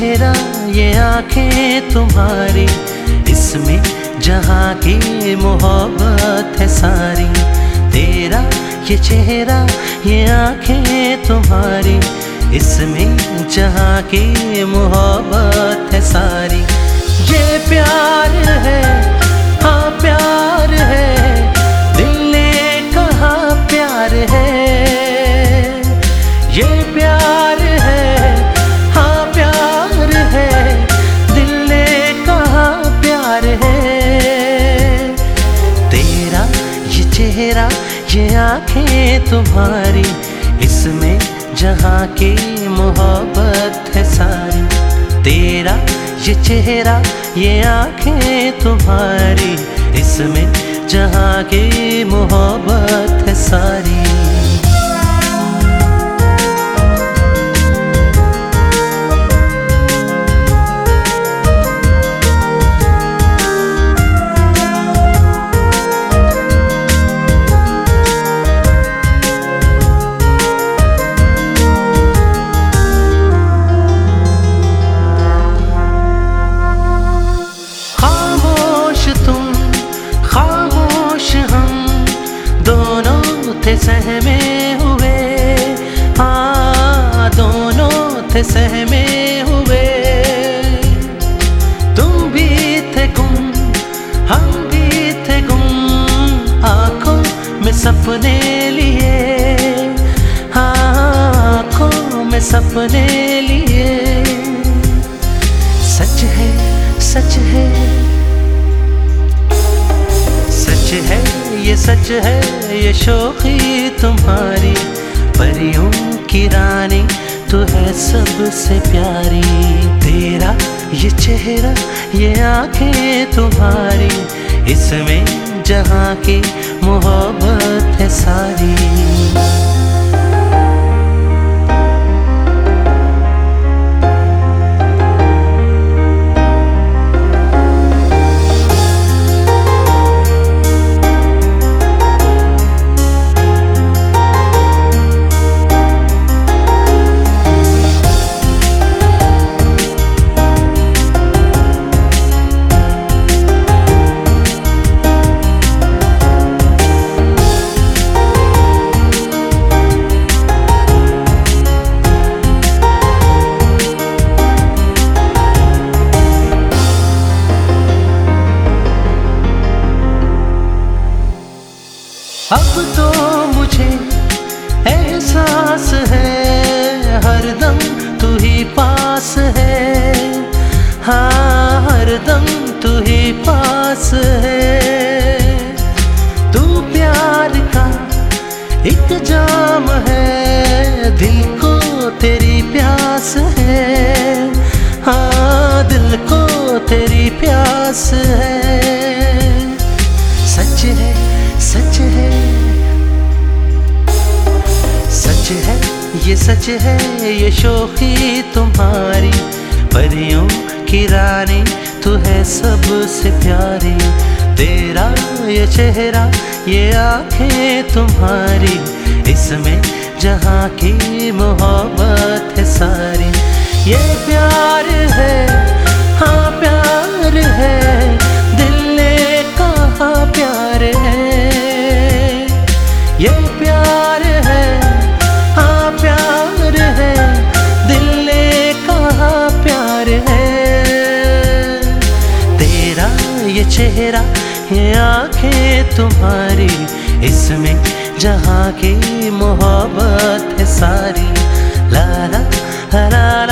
चेहरा ये आंखें तुम्हारी, इसमें जहाँ की मोहब्बत है सारी। तेरा ये चेहरा ये आंखें तुम्हारी, इसमें जहाँ की मोहब्बत है सारी। ये प्यार है, हाँ प्यार है, दिल ने कहा प्यार है। ये प्यार है, हाँ प्यार है, दिल ने कहा प्यार है। तेरा ये चेहरा ये आंखें तुम्हारी, इसमें जहाँ की मोहब्बत है सारी। तेरा ये चेहरा ये आंखें तुम्हारी, इसमें जहाँ की मोहब्बत है सारी। थे सहमे हुए, हाँ दोनों थे सहमे हुए। तुम भी थे गुम, हम भी थे गुम, आँखों में सपने लिए, हाँ आँखों में सपने लिए। सच है, सच है, सच है, ये सच है, ये शौक़ी तुम्हारी। परियों की रानी तू है सबसे प्यारी। तेरा ये चेहरा ये आंखें तुम्हारी, इसमें जहाँ की मोहब्बत है सारी। अब तो मुझे एहसास है, हरदम तू ही पास है, हाँ हरदम तू ही पास है। तू प्यार का एक जाम है, दिल को तेरी प्यास है, हाँ दिल को तेरी प्यास है। सच है, सच है, सच है, ये सच है, ये शौक़ी तुम्हारी। परियों की रानी तू है सबसे प्यारी। तेरा ये चेहरा ये आंखें तुम्हारी, इसमें जहाँ की मोहब्बत है सारी। ये प्यार है, हाँ प्यार है, दिल ने कहा प्यार है। ये प्यार है, हाँ प्यार है, दिल ने कहा प्यार है। तेरा ये चेहरा ये आंखें तुम्हारी, इसमें जहाँ की मोहब्बत है सारी। ला ला ला ला।